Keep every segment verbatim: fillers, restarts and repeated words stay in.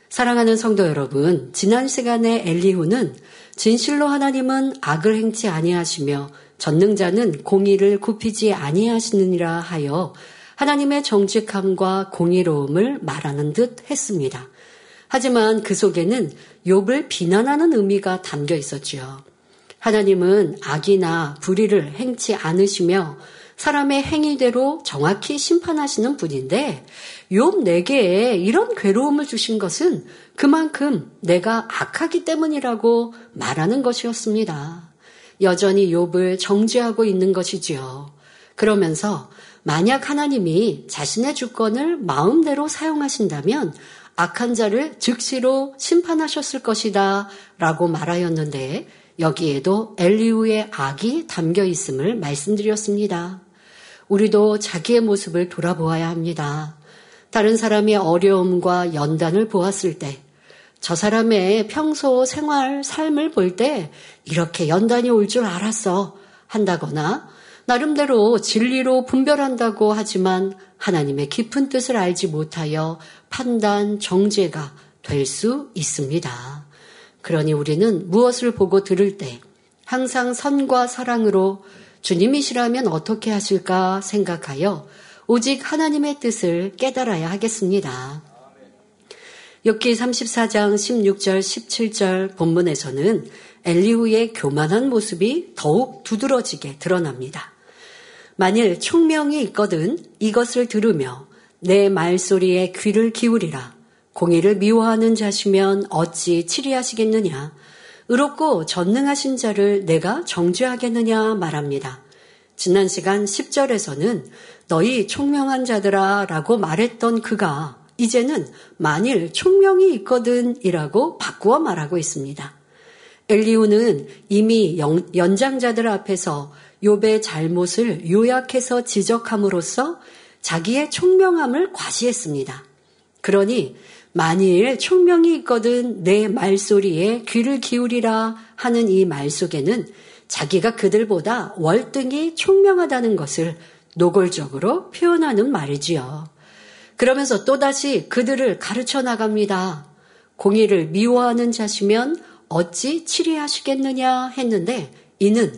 사랑하는 성도 여러분, 지난 시간에 엘리후는 진실로 하나님은 악을 행치 아니하시며 전능자는 공의를 굽히지 아니하시느니라 하여 하나님의 정직함과 공의로움을 말하는 듯 했습니다. 하지만 그 속에는 욥을 비난하는 의미가 담겨 있었지요. 하나님은 악이나 불의를 행치 않으시며 사람의 행위대로 정확히 심판하시는 분인데 욥 내게 이런 괴로움을 주신 것은 그만큼 내가 악하기 때문이라고 말하는 것이었습니다. 여전히 욥을 정죄하고 있는 것이지요. 그러면서 만약 하나님이 자신의 주권을 마음대로 사용하신다면 악한 자를 즉시로 심판하셨을 것이다 라고 말하였는데 여기에도 엘리후의 악이 담겨 있음을 말씀드렸습니다. 우리도 자기의 모습을 돌아보아야 합니다. 다른 사람의 어려움과 연단을 보았을 때, 저 사람의 평소 생활, 삶을 볼 때 이렇게 연단이 올 줄 알았어 한다거나 나름대로 진리로 분별한다고 하지만 하나님의 깊은 뜻을 알지 못하여 판단, 정죄가 될 수 있습니다. 그러니 우리는 무엇을 보고 들을 때 항상 선과 사랑으로 주님이시라면 어떻게 하실까 생각하여 오직 하나님의 뜻을 깨달아야 하겠습니다. 욥기 삼십사 장 십육 절 십칠 절 본문에서는 엘리후의 교만한 모습이 더욱 두드러지게 드러납니다. 만일 총명이 있거든 이것을 들으며 내 말소리에 귀를 기울이라. 공의를 미워하는 자시면 어찌 치리하시겠느냐. 의롭고 전능하신 자를 내가 정죄하겠느냐 말합니다. 지난 시간 십 절에서는 너희 총명한 자들아 라고 말했던 그가 이제는 만일 총명이 있거든 이라고 바꾸어 말하고 있습니다. 엘리후는 이미 연장자들 앞에서 욥의 잘못을 요약해서 지적함으로써 자기의 총명함을 과시했습니다. 그러니 만일 총명이 있거든 내 말소리에 귀를 기울이라 하는 이 말 속에는 자기가 그들보다 월등히 총명하다는 것을 노골적으로 표현하는 말이지요. 그러면서 또다시 그들을 가르쳐 나갑니다. 공의를 미워하는 자시면 어찌 치리하시겠느냐 했는데 이는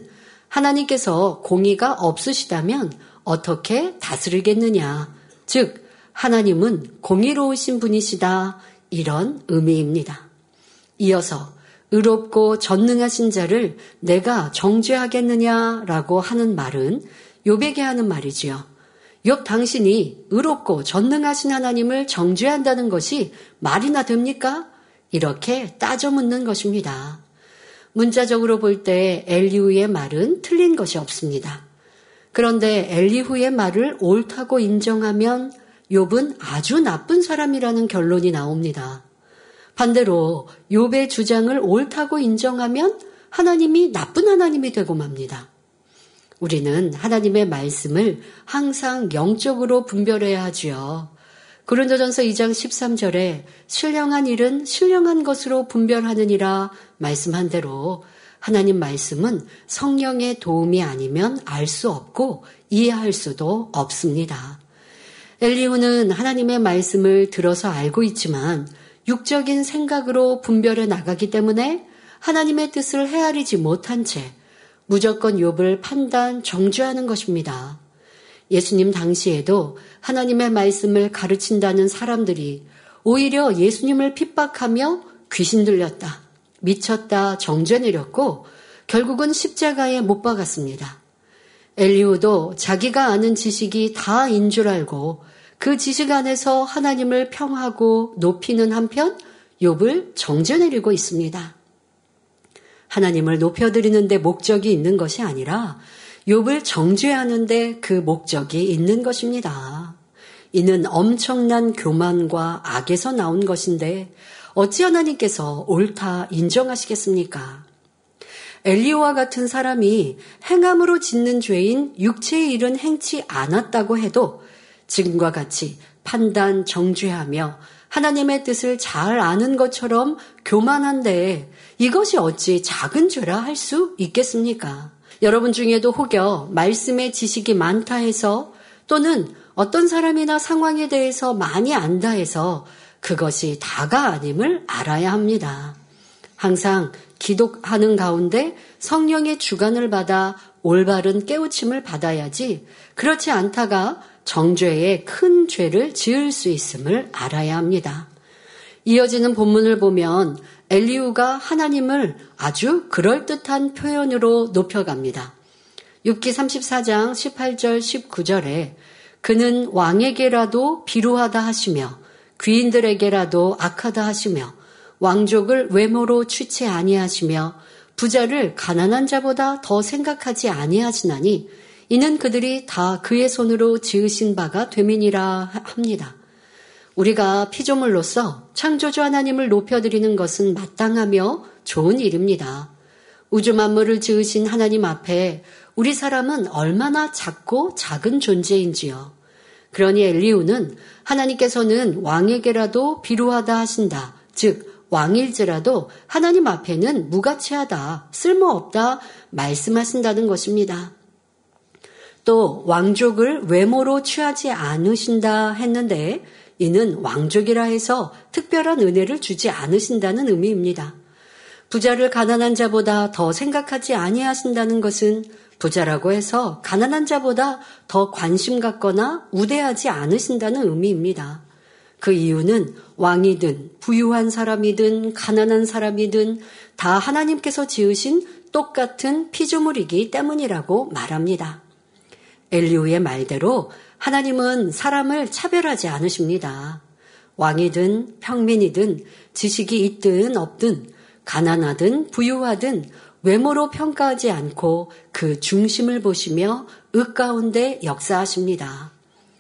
하나님께서 공의가 없으시다면 어떻게 다스리겠느냐. 즉 하나님은 공의로우신 분이시다. 이런 의미입니다. 이어서 의롭고 전능하신 자를 내가 정죄하겠느냐라고 하는 말은 욥에게 하는 말이지요. 욥 당신이 의롭고 전능하신 하나님을 정죄한다는 것이 말이나 됩니까? 이렇게 따져 묻는 것입니다. 문자적으로 볼 때 엘리후의 말은 틀린 것이 없습니다. 그런데 엘리후의 말을 옳다고 인정하면 욥은 아주 나쁜 사람이라는 결론이 나옵니다. 반대로 욥의 주장을 옳다고 인정하면 하나님이 나쁜 하나님이 되고 맙니다. 우리는 하나님의 말씀을 항상 영적으로 분별해야 하지요. 고린도전서 이 장 십삼 절에 신령한 일은 신령한 것으로 분별하느니라 말씀한 대로 하나님 말씀은 성령의 도움이 아니면 알 수 없고 이해할 수도 없습니다. 엘리후는 하나님의 말씀을 들어서 알고 있지만 육적인 생각으로 분별해 나가기 때문에 하나님의 뜻을 헤아리지 못한 채 무조건 욥을 판단, 정죄하는 것입니다. 예수님 당시에도 하나님의 말씀을 가르친다는 사람들이 오히려 예수님을 핍박하며 귀신 들렸다, 미쳤다 정죄 내렸고 결국은 십자가에 못 박았습니다. 엘리후도 자기가 아는 지식이 다인 줄 알고 그 지식 안에서 하나님을 평하고 높이는 한편 욥을 정죄 내리고 있습니다. 하나님을 높여드리는 데 목적이 있는 것이 아니라 욥을 정죄하는 데 그 목적이 있는 것입니다. 이는 엄청난 교만과 악에서 나온 것인데 어찌 하나님께서 옳다 인정하시겠습니까? 엘리후와 같은 사람이 행함으로 짓는 죄인 육체의 일은 행치 않았다고 해도 지금과 같이 판단, 정죄하며 하나님의 뜻을 잘 아는 것처럼 교만한데 이것이 어찌 작은 죄라 할 수 있겠습니까? 여러분 중에도 혹여 말씀의 지식이 많다 해서 또는 어떤 사람이나 상황에 대해서 많이 안다 해서 그것이 다가 아님을 알아야 합니다. 항상 기도하는 가운데 성령의 주관을 받아 올바른 깨우침을 받아야지 그렇지 않다가 정죄의 큰 죄를 지을 수 있음을 알아야 합니다. 이어지는 본문을 보면 엘리후가 하나님을 아주 그럴듯한 표현으로 높여갑니다. 욥기 삼십사 장 십팔 절 십구 절에 그는 왕에게라도 비루하다 하시며 귀인들에게라도 악하다 하시며 왕족을 외모로 취치 아니하시며 부자를 가난한 자보다 더 생각하지 아니하시나니 이는 그들이 다 그의 손으로 지으신 바가 됨이니라 합니다. 우리가 피조물로서 창조주 하나님을 높여드리는 것은 마땅하며 좋은 일입니다. 우주 만물을 지으신 하나님 앞에 우리 사람은 얼마나 작고 작은 존재인지요. 그러니 엘리후는 하나님께서는 왕에게라도 비루하다 하신다. 즉 왕일지라도 하나님 앞에는 무가치하다, 쓸모없다 말씀하신다는 것입니다. 또 왕족을 외모로 취하지 않으신다 했는데 이는 왕족이라 해서 특별한 은혜를 주지 않으신다는 의미입니다. 부자를 가난한 자보다 더 생각하지 아니하신다는 것은 부자라고 해서 가난한 자보다 더 관심 갖거나 우대하지 않으신다는 의미입니다. 그 이유는 왕이든 부유한 사람이든 가난한 사람이든 다 하나님께서 지으신 똑같은 피조물이기 때문이라고 말합니다. 엘리후의 말대로 하나님은 사람을 차별하지 않으십니다. 왕이든 평민이든 지식이 있든 없든 가난하든 부유하든 외모로 평가하지 않고 그 중심을 보시며 의 가운데 역사하십니다.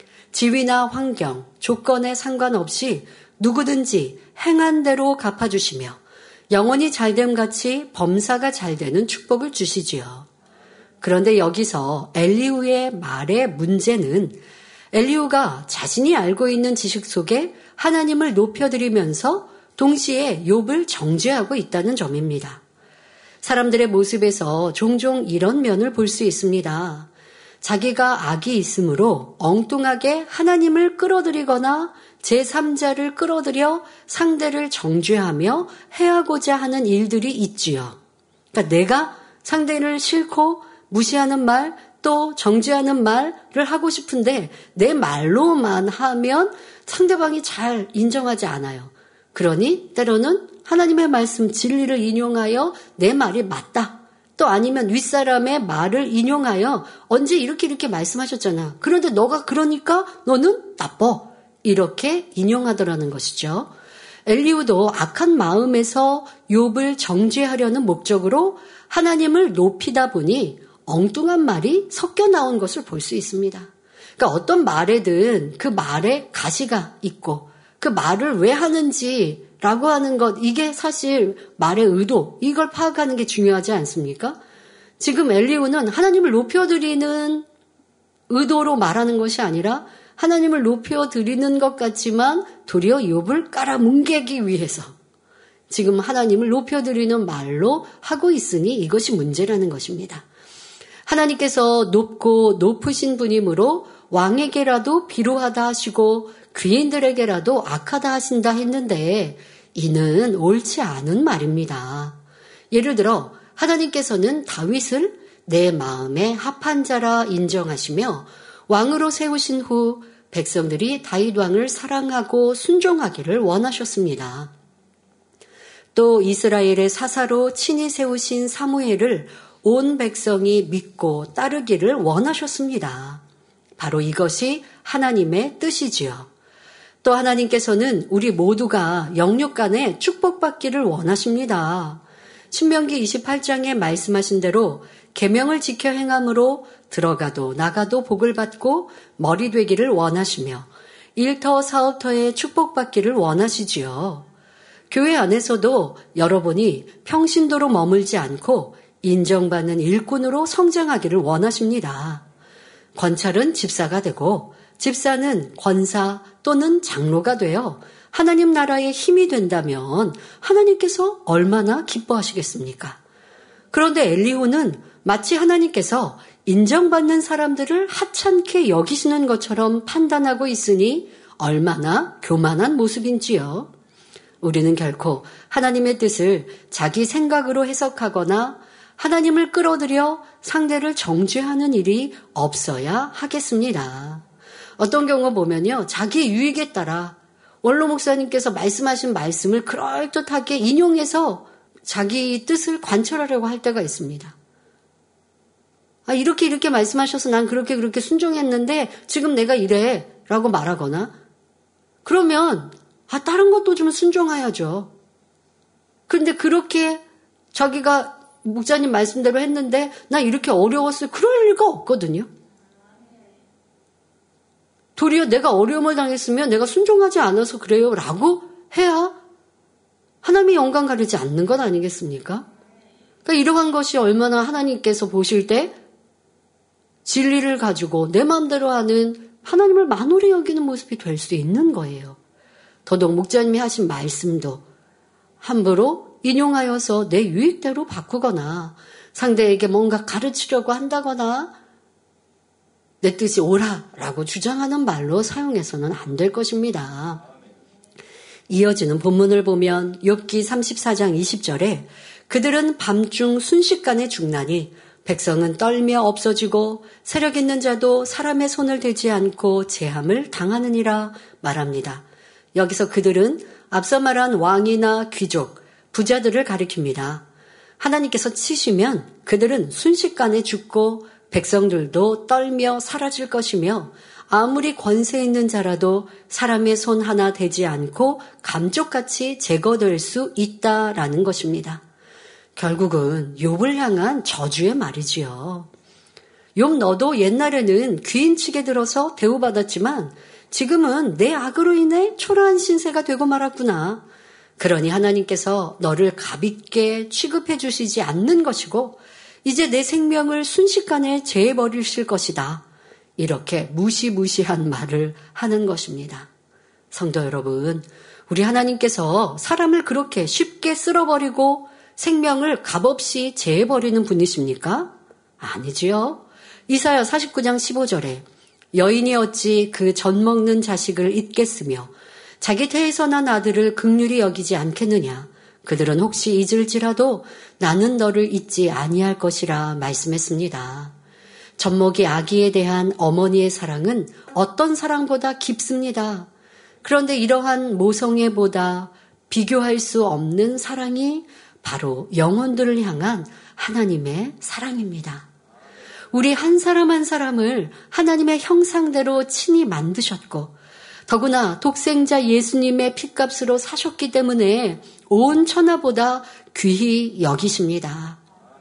지위나 환경, 조건에 상관없이 누구든지 행한 대로 갚아주시며 영원히 잘됨같이 범사가 잘되는 축복을 주시지요. 그런데 여기서 엘리후의 말의 문제는 엘리후가 자신이 알고 있는 지식 속에 하나님을 높여드리면서 동시에 욥을 정죄하고 있다는 점입니다. 사람들의 모습에서 종종 이런 면을 볼 수 있습니다. 자기가 악이 있으므로 엉뚱하게 하나님을 끌어들이거나 제삼자를 끌어들여 상대를 정죄하며 해하고자 하는 일들이 있지요. 그러니까 내가 상대를 싫고 무시하는 말, 또 정죄하는 말을 하고 싶은데 내 말로만 하면 상대방이 잘 인정하지 않아요. 그러니 때로는 하나님의 말씀 진리를 인용하여 내 말이 맞다. 또 아니면 윗사람의 말을 인용하여 언제 이렇게 이렇게 말씀하셨잖아. 그런데 너가 그러니까 너는 나빠. 이렇게 인용하더라는 것이죠. 엘리후도 악한 마음에서 욥을 정죄하려는 목적으로 하나님을 높이다 보니 엉뚱한 말이 섞여 나온 것을 볼 수 있습니다. 그러니까 어떤 말에든 그 말에 가시가 있고 그 말을 왜 하는지라고 하는 것, 이게 사실 말의 의도, 이걸 파악하는 게 중요하지 않습니까? 지금 엘리후는 하나님을 높여드리는 의도로 말하는 것이 아니라 하나님을 높여드리는 것 같지만 도리어 욥을 깔아뭉개기 위해서 지금 하나님을 높여드리는 말로 하고 있으니 이것이 문제라는 것입니다. 하나님께서 높고 높으신 분이므로 왕에게라도 비루하다 하시고 귀인들에게라도 악하다 하신다 했는데 이는 옳지 않은 말입니다. 예를 들어 하나님께서는 다윗을 내 마음에 합한 자라 인정하시며 왕으로 세우신 후 백성들이 다윗 왕을 사랑하고 순종하기를 원하셨습니다. 또 이스라엘의 사사로 친히 세우신 사무엘을 온 백성이 믿고 따르기를 원하셨습니다. 바로 이것이 하나님의 뜻이지요. 또 하나님께서는 우리 모두가 영육 간에 축복받기를 원하십니다. 신명기 이십팔 장에 말씀하신 대로 계명을 지켜 행함으로 들어가도 나가도 복을 받고 머리 되기를 원하시며 일터 사업터에 축복받기를 원하시지요. 교회 안에서도 여러분이 평신도로 머물지 않고 인정받는 일꾼으로 성장하기를 원하십니다. 권찰은 집사가 되고 집사는 권사 또는 장로가 되어 하나님 나라의 힘이 된다면 하나님께서 얼마나 기뻐하시겠습니까? 그런데 엘리후는 마치 하나님께서 인정받는 사람들을 하찮게 여기시는 것처럼 판단하고 있으니 얼마나 교만한 모습인지요. 우리는 결코 하나님의 뜻을 자기 생각으로 해석하거나 하나님을 끌어들여 상대를 정죄하는 일이 없어야 하겠습니다. 어떤 경우 보면요, 자기 유익에 따라 원로 목사님께서 말씀하신 말씀을 그럴듯하게 인용해서 자기 뜻을 관철하려고 할 때가 있습니다. 아, 이렇게 이렇게 말씀하셔서 난 그렇게 그렇게 순종했는데 지금 내가 이래 라고 말하거나, 그러면 아, 다른 것도 좀 순종해야죠. 그런데 그렇게 자기가 목사님 말씀대로 했는데 나 이렇게 어려웠어요. 그럴 리가 없거든요. 도리어 내가 어려움을 당했으면 내가 순종하지 않아서 그래요 라고 해야 하나님의 영광 가리지 않는 것 아니겠습니까? 그러니까 이러한 것이 얼마나 하나님께서 보실 때 진리를 가지고 내 마음대로 하는 하나님을 만홀히 여기는 모습이 될 수 있는 거예요. 더더욱 목자님이 하신 말씀도 함부로 인용하여서 내 유익대로 바꾸거나 상대에게 뭔가 가르치려고 한다거나 내 뜻이 옳아라고 주장하는 말로 사용해서는 안 될 것입니다. 이어지는 본문을 보면 욥기 삼십사 장 이십 절에 그들은 밤중 순식간에 죽나니 백성은 떨며 없어지고 세력 있는 자도 사람의 손을 대지 않고 제함을 당하느니라 말합니다. 여기서 그들은 앞서 말한 왕이나 귀족, 부자들을 가리킵니다. 하나님께서 치시면 그들은 순식간에 죽고 백성들도 떨며 사라질 것이며 아무리 권세 있는 자라도 사람의 손 하나 대지 않고 감쪽같이 제거될 수 있다라는 것입니다. 결국은 욥을 향한 저주의 말이지요. 욥 너도 옛날에는 귀인측에 들어서 대우받았지만 지금은 내 악으로 인해 초라한 신세가 되고 말았구나. 그러니 하나님께서 너를 값있게 취급해 주시지 않는 것이고 이제 내 생명을 순식간에 제해버리실 것이다. 이렇게 무시무시한 말을 하는 것입니다. 성도 여러분, 우리 하나님께서 사람을 그렇게 쉽게 쓸어버리고 생명을 값없이 제해버리는 분이십니까? 아니지요. 이사야 사십구 장 십오 절에 여인이 어찌 그 젖 먹는 자식을 잊겠으며 자기 태에서 난 아들을 긍휼히 여기지 않겠느냐. 그들은 혹시 잊을지라도 나는 너를 잊지 아니할 것이라 말씀했습니다. 젖먹이 아기에 대한 어머니의 사랑은 어떤 사랑보다 깊습니다. 그런데 이러한 모성애보다 비교할 수 없는 사랑이 바로 영혼들을 향한 하나님의 사랑입니다. 우리 한 사람 한 사람을 하나님의 형상대로 친히 만드셨고 더구나 독생자 예수님의 핏값으로 사셨기 때문에 온 천하보다 귀히 여기십니다.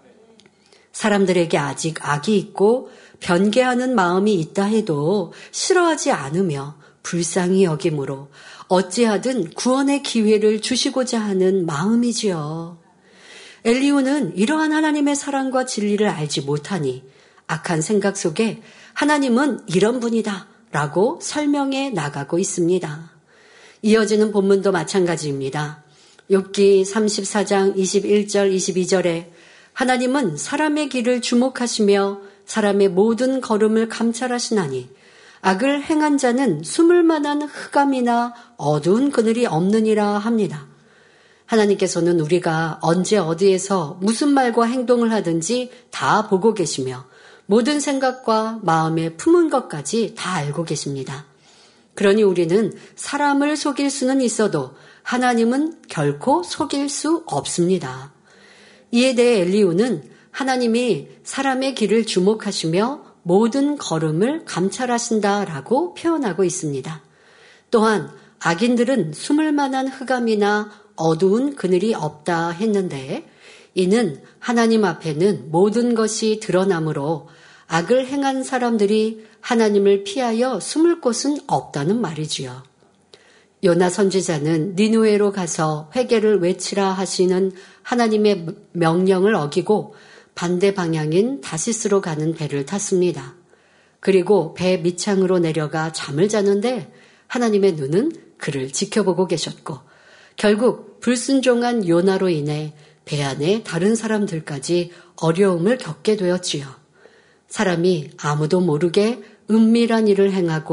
사람들에게 아직 악이 있고 변개하는 마음이 있다 해도 싫어하지 않으며 불쌍히 여김으로 어찌하든 구원의 기회를 주시고자 하는 마음이지요. 엘리후는 이러한 하나님의 사랑과 진리를 알지 못하니 악한 생각 속에 하나님은 이런 분이다 라고 설명해 나가고 있습니다. 이어지는 본문도 마찬가지입니다. 욥기 삼십사 장 이십일 절 이십이 절에 하나님은 사람의 길을 주목하시며 사람의 모든 걸음을 감찰하시나니 악을 행한 자는 숨을 만한 흑암이나 어두운 그늘이 없느니라 합니다. 하나님께서는 우리가 언제 어디에서 무슨 말과 행동을 하든지 다 보고 계시며 모든 생각과 마음에 품은 것까지 다 알고 계십니다. 그러니 우리는 사람을 속일 수는 있어도 하나님은 결코 속일 수 없습니다. 이에 대해 엘리후는 하나님이 사람의 길을 주목하시며 모든 걸음을 감찰하신다라고 표현하고 있습니다. 또한 악인들은 숨을 만한 흑암이나 어두운 그늘이 없다 했는데 이는 하나님 앞에는 모든 것이 드러나므로 악을 행한 사람들이 하나님을 피하여 숨을 곳은 없다는 말이지요. 요나 선지자는 니느웨로 가서 회개를 외치라 하시는 하나님의 명령을 어기고 반대 방향인 다시스로 가는 배를 탔습니다. 그리고 배 밑창으로 내려가 잠을 자는데 하나님의 눈은 그를 지켜보고 계셨고 결국 불순종한 요나로 인해 배 안에 다른 사람들까지 어려움을 겪게 되었지요. 사람이 아무도 모르게 은밀한 일을 행하고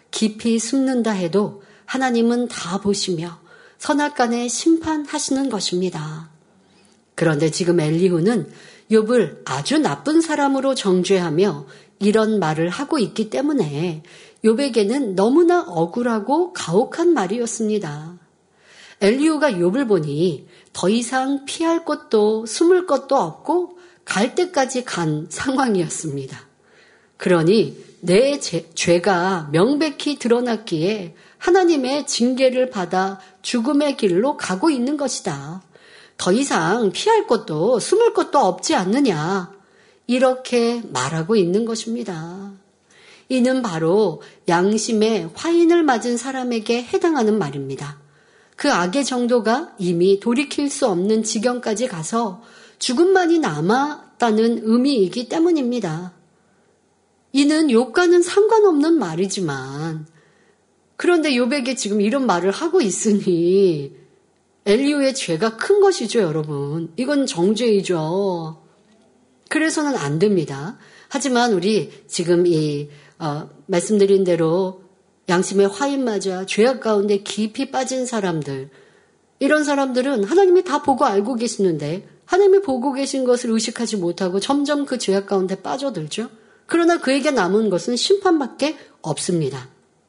깊이 숨는다 해도 하나님은 다 보시며 선악간에 심판하시는 것입니다. 그런데 지금 엘리후는 욥을 아주 나쁜 사람으로 정죄하며 이런 말을 하고 있기 때문에 욥에게는 너무나 억울하고 가혹한 말이었습니다. 엘리후가 욥을 보니 더 이상 피할 곳도 숨을 곳도 없고 갈 때까지 간 상황이었습니다. 그러니 내 제, 죄가 명백히 드러났기에 하나님의 징계를 받아 죽음의 길로 가고 있는 것이다. 더 이상 피할 곳도 숨을 곳도 없지 않느냐. 이렇게 말하고 있는 것입니다. 이는 바로 양심의 화인을 맞은 사람에게 해당하는 말입니다. 그 악의 정도가 이미 돌이킬 수 없는 지경까지 가서 죽음만이 남았다는 의미이기 때문입니다. 이는 욥과는 상관없는 말이지만 그런데 욥에게 지금 이런 말을 하고 있으니 엘리후의 죄가 큰 것이죠, 여러분. 이건 정죄이죠. 그래서는 안 됩니다. 하지만 우리 지금 이 어, 말씀드린 대로 양심의 화인 맞아 죄악 가운데 깊이 빠진 사람들, 이런 사람들은 하나님이 다 보고 알고 계시는데 하나님이 보고 계신 것을 의식하지 못하고 점점 그 죄악 가운데 빠져들죠. 그러나 그에게 남은 것은 심판밖에 없습니다.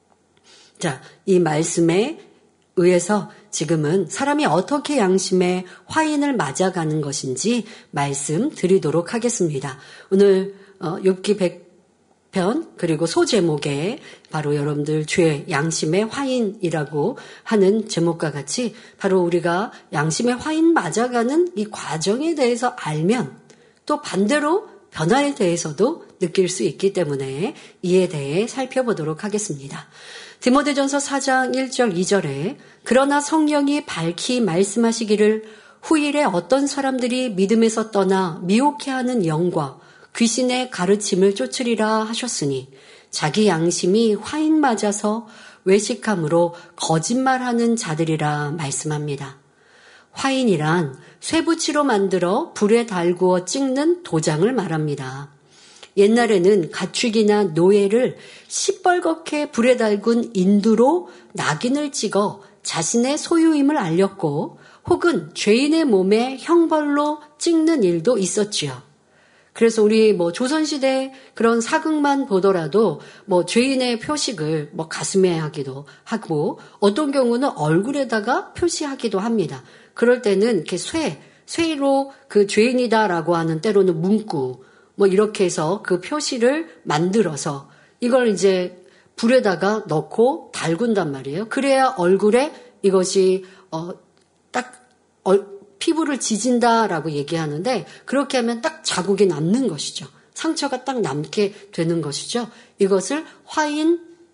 자, 이 말씀에 의해서 지금은 사람이 어떻게 양심의 화인을 맞아가는 것인지 말씀드리도록 하겠습니다. 오늘 욥기 백 편 그리고 소제목에 바로 여러분들 죄 양심의 화인이라고 하는 제목과 같이 바로 우리가 양심의 화인 맞아가는 이 과정에 대해서 알면 또 반대로 변화에 대해서도 느낄 수 있기 때문에 이에 대해 살펴보도록 하겠습니다. 디모데전서 사 장 일 절 이 절에 그러나 성령이 밝히 말씀하시기를 후일에 어떤 사람들이 믿음에서 떠나 미혹해하는 영과 귀신의 가르침을 쫓으리라 하셨으니 자기 양심이 화인 맞아서 외식함으로 거짓말하는 자들이라 말씀합니다. 화인이란 쇠붙이로 만들어 불에 달구어 찍는 도장을 말합니다. 옛날에는 가축이나 노예를 시뻘겋게 불에 달군 인두로 낙인을 찍어 자신의 소유임을 알렸고 혹은 죄인의 몸에 형벌로 찍는 일도 있었지요. 그래서 우리 뭐 조선시대 그런 사극만 보더라도 뭐 죄인의 표식을 뭐 가슴에 하기도 하고 어떤 경우는 얼굴에다가 표시하기도 합니다. 그럴 때는 이렇게 쇠, 쇠로 그 죄인이다라고 하는 때로는 문구 뭐 이렇게 해서 그 표시를 만들어서 이걸 이제 불에다가 넣고 달군단 말이에요. 그래야 얼굴에 이것이 어, 딱 얼, 피부를 지진다라고 얘기하는데 그렇게 하면 딱 자국이 남는 것이죠. 상처가 딱 남게 되는 것이죠. 이것을 화인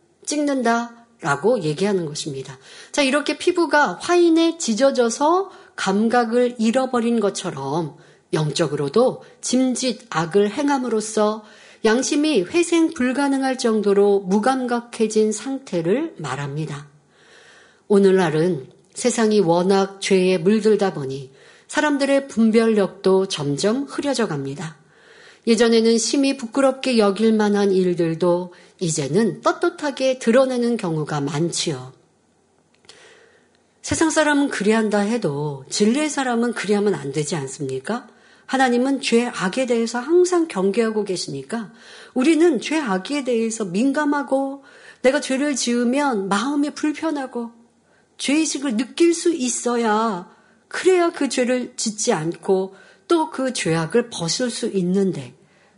찍는다라고 얘기하는 것입니다. 자, 이렇게 피부가 화인에 지져져서 감각을 잃어버린 것처럼 영적으로도 짐짓 악을 행함으로써 양심이 회생 불가능할 정도로 무감각해진 상태를 말합니다. 오늘날은 세상이 워낙 죄에 물들다 보니 사람들의 분별력도 점점 흐려져 갑니다. 예전에는 심히 부끄럽게 여길 만한 일들도 이제는 떳떳하게 드러내는 경우가 많지요. 세상 사람은 그리한다 해도 진리의 사람은 그리하면 안 되지 않습니까? 하나님은 죄 악에 대해서 항상 경계하고 계시니까 우리는 죄 악에 대해서 민감하고 내가 죄를 지으면 마음이 불편하고 죄의식을 느낄 수 있어야 그래야 그 죄를 짓지 않고 또 그 죄악을 벗을 수 있는데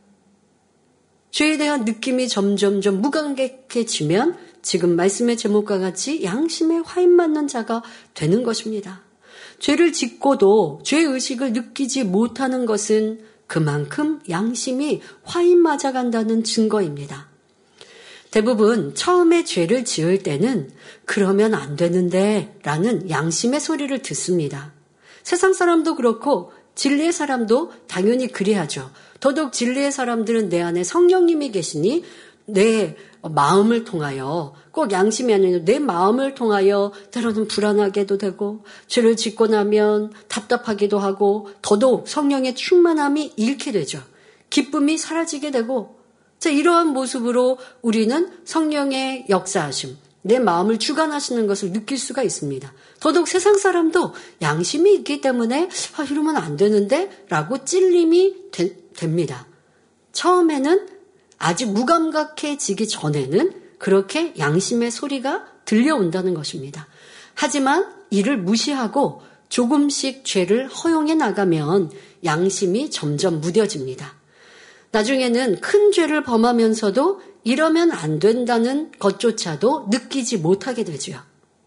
죄에 대한 느낌이 점점점 무감각해지면 지금 말씀의 제목과 같이 양심에 화인 맞는 자가 되는 것입니다. 죄를 짓고도 죄의식을 느끼지 못하는 것은 그만큼 양심이 화인 맞아간다는 증거입니다. 대부분 처음에 죄를 지을 때는 그러면 안 되는데 라는 양심의 소리를 듣습니다. 세상 사람도 그렇고 진리의 사람도 당연히 그래야죠. 더더욱 진리의 사람들은 내 안에 성령님이 계시니 내 마음을 통하여 꼭 양심이 아니라 내 마음을 통하여 때로는 불안하게도 되고 죄를 짓고 나면 답답하기도 하고 더더욱 성령의 충만함이 잃게 되죠. 기쁨이 사라지게 되고 자, 이러한 모습으로 우리는 성령의 역사하심, 내 마음을 주관하시는 것을 느낄 수가 있습니다. 더더욱 세상 사람도 양심이 있기 때문에 아, 이러면 안 되는데 라고 찔림이 되, 됩니다. 처음에는 아직 무감각해지기 전에는 그렇게 양심의 소리가 들려온다는 것입니다. 하지만 이를 무시하고 조금씩 죄를 허용해 나가면 양심이 점점 무뎌집니다. 나중에는 큰 죄를 범하면서도 이러면 안 된다는 것조차도 느끼지 못하게 되죠.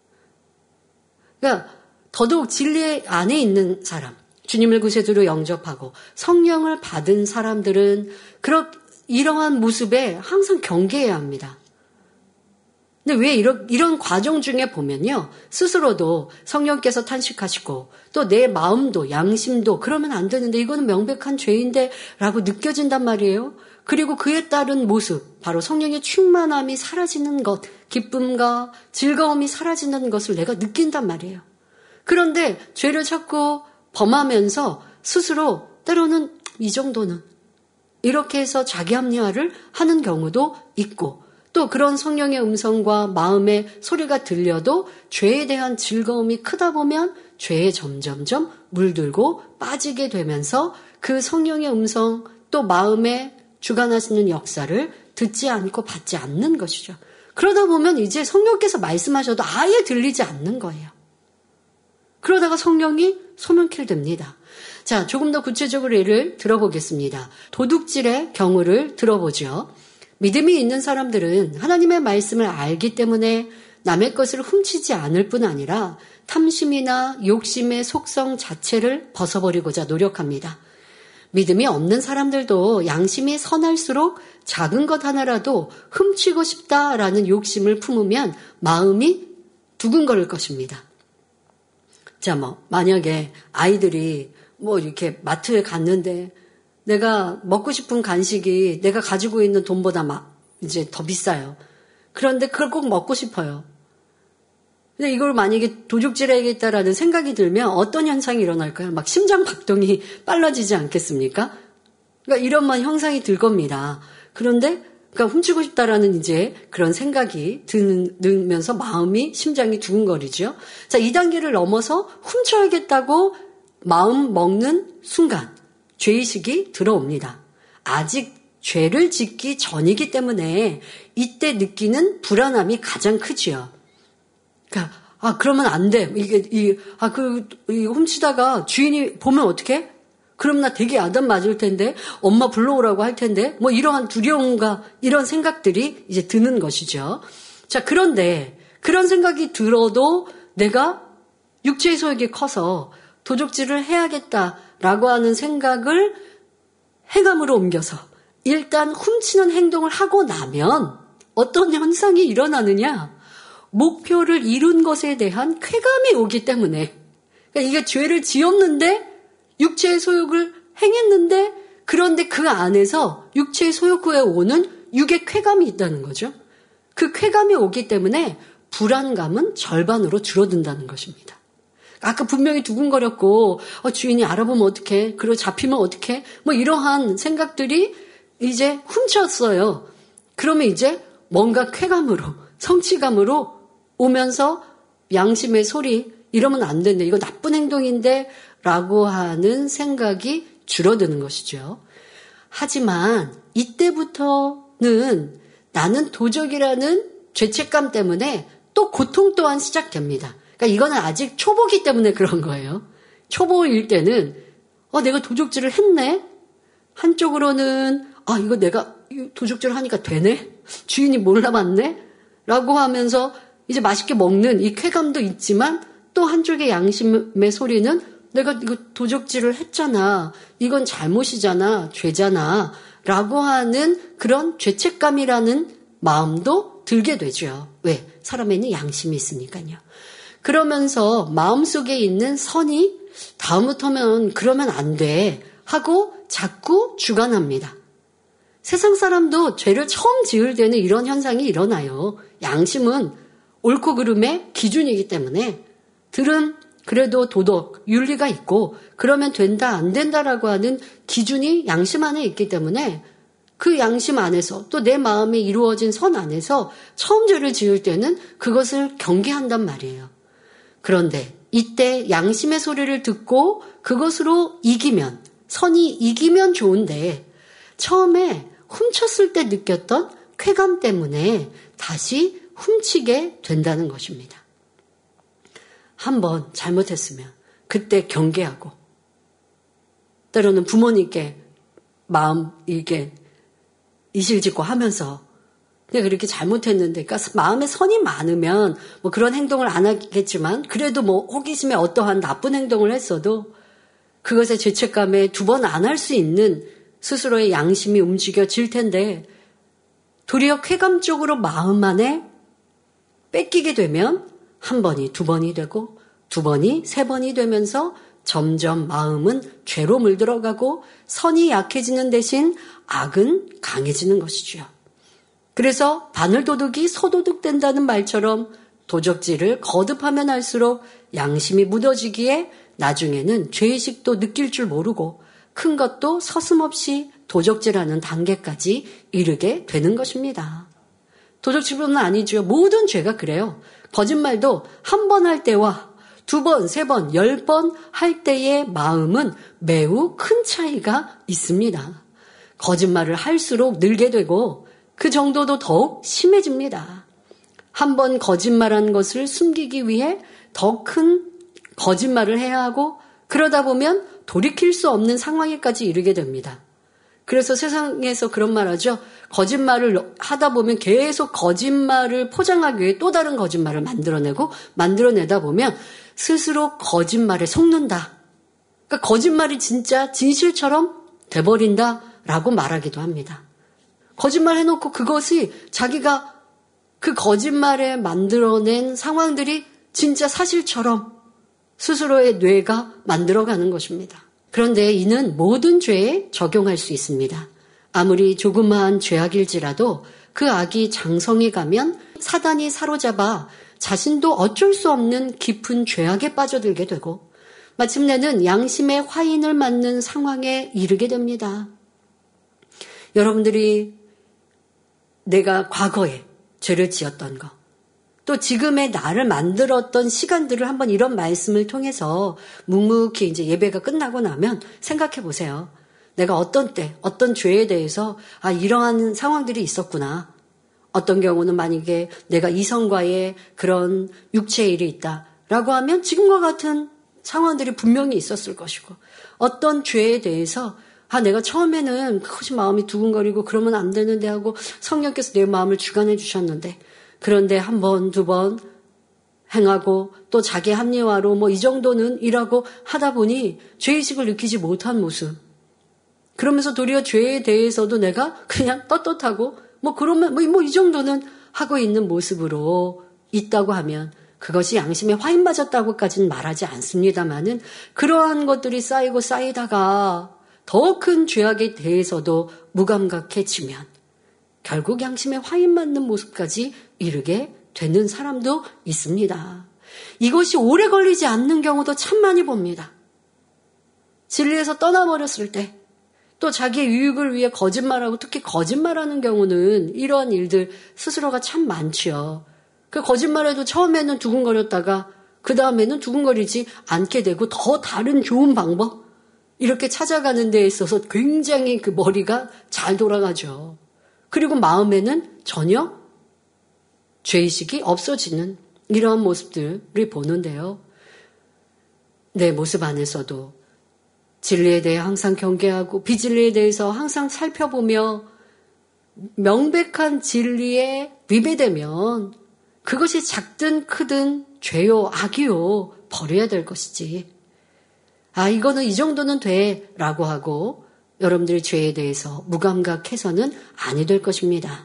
그러니까 더더욱 진리 안에 있는 사람, 주님을 구세주로 영접하고 성령을 받은 사람들은 그런 이러한 모습에 항상 경계해야 합니다. 근데 왜 이런, 이런 과정 중에 보면요, 스스로도 성령께서 탄식하시고 또 내 마음도 양심도 그러면 안 되는데 이거는 명백한 죄인데 라고 느껴진단 말이에요. 그리고 그에 따른 모습, 바로 성령의 충만함이 사라지는 것, 기쁨과 즐거움이 사라지는 것을 내가 느낀단 말이에요. 그런데 죄를 자꾸 범하면서 스스로 때로는 이 정도는 이렇게 해서 자기 합리화를 하는 경우도 있고, 또 그런 성령의 음성과 마음의 소리가 들려도 죄에 대한 즐거움이 크다 보면 죄에 점점점 물들고 빠지게 되면서 그 성령의 음성 또 마음에 주관하시는 역사를 듣지 않고 받지 않는 것이죠. 그러다 보면 이제 성령께서 말씀하셔도 아예 들리지 않는 거예요. 그러다가 성령이 소명킬 됩니다. 자, 조금 더 구체적으로 예를 들어보겠습니다. 도둑질의 경우를 들어보죠. 믿음이 있는 사람들은 하나님의 말씀을 알기 때문에 남의 것을 훔치지 않을 뿐 아니라 탐심이나 욕심의 속성 자체를 벗어버리고자 노력합니다. 믿음이 없는 사람들도 양심이 선할수록 작은 것 하나라도 훔치고 싶다라는 욕심을 품으면 마음이 두근거릴 것입니다. 자, 뭐 만약에 아이들이 뭐 이렇게 마트에 갔는데 내가 먹고 싶은 간식이 내가 가지고 있는 돈보다 막 이제 더 비싸요. 그런데 그걸 꼭 먹고 싶어요. 근데 이걸 만약에 도둑질해야겠다라는 생각이 들면 어떤 현상이 일어날까요? 막 심장 박동이 빨라지지 않겠습니까? 그러니까 이런 현상이 들 겁니다. 그런데 그러니까 훔치고 싶다라는 이제 그런 생각이 들면서 마음이 심장이 두근거리죠. 자, 이 단계를 넘어서 훔쳐야겠다고 마음 먹는 순간 죄의식이 들어옵니다. 아직 죄를 짓기 전이기 때문에 이때 느끼는 불안함이 가장 크지요. 그러니까 아 그러면 안 돼. 이게 이 아 그 훔치다가 주인이 보면 어떡해? 그럼 나 되게 야단 맞을 텐데 엄마 불러오라고 할 텐데 뭐 이러한 두려움과 이런 생각들이 이제 드는 것이죠. 자, 그런데 그런 생각이 들어도 내가 육체의 소욕이 커서 도둑질을 해야겠다라고 하는 생각을 행함으로 옮겨서 일단 훔치는 행동을 하고 나면 어떤 현상이 일어나느냐? 목표를 이룬 것에 대한 쾌감이 오기 때문에, 그러니까 이게 죄를 지었는데 육체의 소욕을 행했는데 그런데 그 안에서 육체의 소욕 후에 오는 육의 쾌감이 있다는 거죠. 그 쾌감이 오기 때문에 불안감은 절반으로 줄어든다는 것입니다. 아까 분명히 두근거렸고 어, 주인이 알아보면 어떡해? 그리고 잡히면 어떡해? 뭐 이러한 생각들이 이제 훔쳤어요. 그러면 이제 뭔가 쾌감으로, 성취감으로 오면서 양심의 소리, 이러면 안 된다. 이거 나쁜 행동인데 라고 하는 생각이 줄어드는 것이죠. 하지만 이때부터는 나는 도적이라는 죄책감 때문에 또 고통 또한 시작됩니다. 그러니까 이거는 아직 초보기 때문에 그런 거예요. 초보일 때는 어, 내가 도적질을 했네? 한쪽으로는 아 이거 내가 도적질을 하니까 되네? 주인이 몰라봤네? 라고 하면서 이제 맛있게 먹는 이 쾌감도 있지만 또 한쪽의 양심의 소리는 내가 이거 도적질을 했잖아. 이건 잘못이잖아. 죄잖아. 라고 하는 그런 죄책감이라는 마음도 들게 되죠. 왜? 사람에는 양심이 있으니까요. 그러면서 마음속에 있는 선이 다음부터는 그러면 안 돼 하고 자꾸 주관합니다. 세상 사람도 죄를 처음 지을 때는 이런 현상이 일어나요. 양심은 옳고 그름의 기준이기 때문에 들은 그래도 도덕, 윤리가 있고 그러면 된다 안 된다라고 하는 기준이 양심 안에 있기 때문에 그 양심 안에서 또 내 마음에 이루어진 선 안에서 처음 죄를 지을 때는 그것을 경계한단 말이에요. 그런데 이때 양심의 소리를 듣고 그것으로 이기면, 선이 이기면 좋은데 처음에 훔쳤을 때 느꼈던 쾌감 때문에 다시 훔치게 된다는 것입니다. 한번 잘못했으면 그때 경계하고, 때로는 부모님께 마음 이게 이실직고 하면서 내가 그렇게 잘못했는데, 그러니까 마음에 선이 많으면 뭐 그런 행동을 안 하겠지만 그래도 뭐 호기심에 어떠한 나쁜 행동을 했어도 그것의 죄책감에 두 번 안 할 수 있는 스스로의 양심이 움직여질 텐데, 도리어 쾌감적으로 마음 안에 뺏기게 되면 한 번이 두 번이 되고 두 번이 세 번이 되면서 점점 마음은 죄로 물들어가고 선이 약해지는 대신 악은 강해지는 것이지요. 그래서 바늘도둑이 소도둑 된다는 말처럼 도적질을 거듭하면 할수록 양심이 무뎌지기에 나중에는 죄의식도 느낄 줄 모르고 큰 것도 서슴없이 도적질하는 단계까지 이르게 되는 것입니다. 도적질뿐은 아니죠. 모든 죄가 그래요. 거짓말도 한 번 할 때와 두 번, 세 번, 열 번 할 때의 마음은 매우 큰 차이가 있습니다. 거짓말을 할수록 늘게 되고 그 정도도 더욱 심해집니다. 한 번 거짓말한 것을 숨기기 위해 더 큰 거짓말을 해야 하고, 그러다 보면 돌이킬 수 없는 상황에까지 이르게 됩니다. 그래서 세상에서 그런 말 하죠. 거짓말을 하다 보면 계속 거짓말을 포장하기 위해 또 다른 거짓말을 만들어내고, 만들어내다 보면 스스로 거짓말에 속는다. 그러니까 거짓말이 진짜 진실처럼 돼버린다라고 말하기도 합니다. 거짓말 해놓고 그것이 자기가 그 거짓말에 만들어낸 상황들이 진짜 사실처럼 스스로의 뇌가 만들어가는 것입니다. 그런데 이는 모든 죄에 적용할 수 있습니다. 아무리 조그마한 죄악일지라도 그 악이 장성해 가면 사단이 사로잡아 자신도 어쩔 수 없는 깊은 죄악에 빠져들게 되고 마침내는 양심의 화인을 맞는 상황에 이르게 됩니다. 여러분들이 내가 과거에 죄를 지었던 것, 또 지금의 나를 만들었던 시간들을 한번 이런 말씀을 통해서 묵묵히 이제 예배가 끝나고 나면 생각해 보세요. 내가 어떤 때, 어떤 죄에 대해서 아, 이러한 상황들이 있었구나. 어떤 경우는 만약에 내가 이성과의 그런 육체의 일이 있다라고 하면 지금과 같은 상황들이 분명히 있었을 것이고, 어떤 죄에 대해서 아, 내가 처음에는 그것이 마음이 두근거리고 그러면 안 되는데 하고 성령께서 내 마음을 주관해 주셨는데, 그런데 한 번, 두 번 행하고 또 자기 합리화로 뭐 이 정도는 일하고 하다 보니 죄의식을 느끼지 못한 모습. 그러면서 도리어 죄에 대해서도 내가 그냥 떳떳하고 뭐 그러면 뭐 이 정도는 하고 있는 모습으로 있다고 하면 그것이 양심에 화인 맞았다고까지는 말하지 않습니다만은, 그러한 것들이 쌓이고 쌓이다가 더 큰 죄악에 대해서도 무감각해지면 결국 양심에 화인 맞는 모습까지 이르게 되는 사람도 있습니다. 이것이 오래 걸리지 않는 경우도 참 많이 봅니다. 진리에서 떠나버렸을 때, 또 자기의 유익을 위해 거짓말하고, 특히 거짓말하는 경우는 이러한 일들 스스로가 참 많지요. 그 거짓말해도 처음에는 두근거렸다가 그 다음에는 두근거리지 않게 되고 더 다른 좋은 방법 이렇게 찾아가는 데에 있어서 굉장히 그 머리가 잘 돌아가죠. 그리고 마음에는 전혀 죄의식이 없어지는 이러한 모습들을 보는데요. 내 모습 안에서도 진리에 대해 항상 경계하고 비진리에 대해서 항상 살펴보며 명백한 진리에 위배되면 그것이 작든 크든 죄요 악이요 버려야 될 것이지. 아, 이거는 이 정도는 돼 라고 하고 여러분들의 죄에 대해서 무감각해서는 아니 될 것입니다.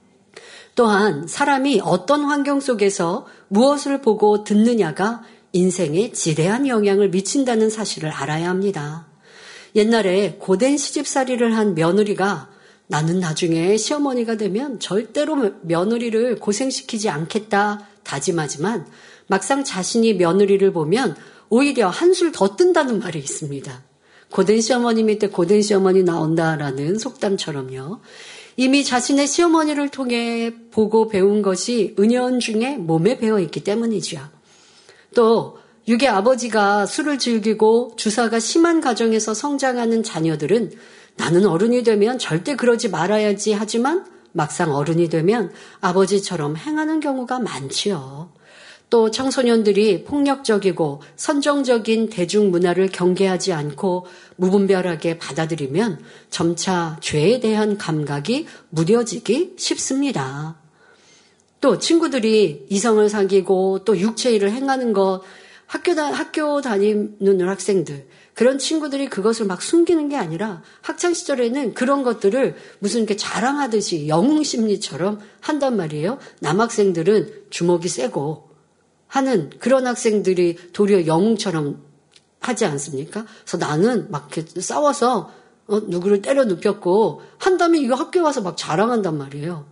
또한 사람이 어떤 환경 속에서 무엇을 보고 듣느냐가 인생에 지대한 영향을 미친다는 사실을 알아야 합니다. 옛날에 고된 시집살이를 한 며느리가 나는 나중에 시어머니가 되면 절대로 며느리를 고생시키지 않겠다 다짐하지만 막상 자신이 며느리를 보면 오히려 한술 더 뜬다는 말이 있습니다. 고된 시어머니 밑에 고된 시어머니 나온다라는 속담처럼요. 이미 자신의 시어머니를 통해 보고 배운 것이 은연중에 몸에 배어있기 때문이죠. 또 육의 아버지가 술을 즐기고 주사가 심한 가정에서 성장하는 자녀들은 나는 어른이 되면 절대 그러지 말아야지 하지만 막상 어른이 되면 아버지처럼 행하는 경우가 많지요. 또 청소년들이 폭력적이고 선정적인 대중문화를 경계하지 않고 무분별하게 받아들이면 점차 죄에 대한 감각이 무뎌지기 쉽습니다. 또 친구들이 이성을 사귀고 또 육체일을 행하는 것, 학교, 다, 학교 다니는 학생들, 그런 친구들이 그것을 막 숨기는 게 아니라 학창시절에는 그런 것들을 무슨 이렇게 자랑하듯이 영웅심리처럼 한단 말이에요. 남학생들은 주먹이 세고 하는 그런 학생들이 도리어 영웅처럼 하지 않습니까? 그래서 나는 막 이렇게 싸워서 어, 누구를 때려 눕혔고 한다면 이거 학교에 와서 막 자랑한단 말이에요.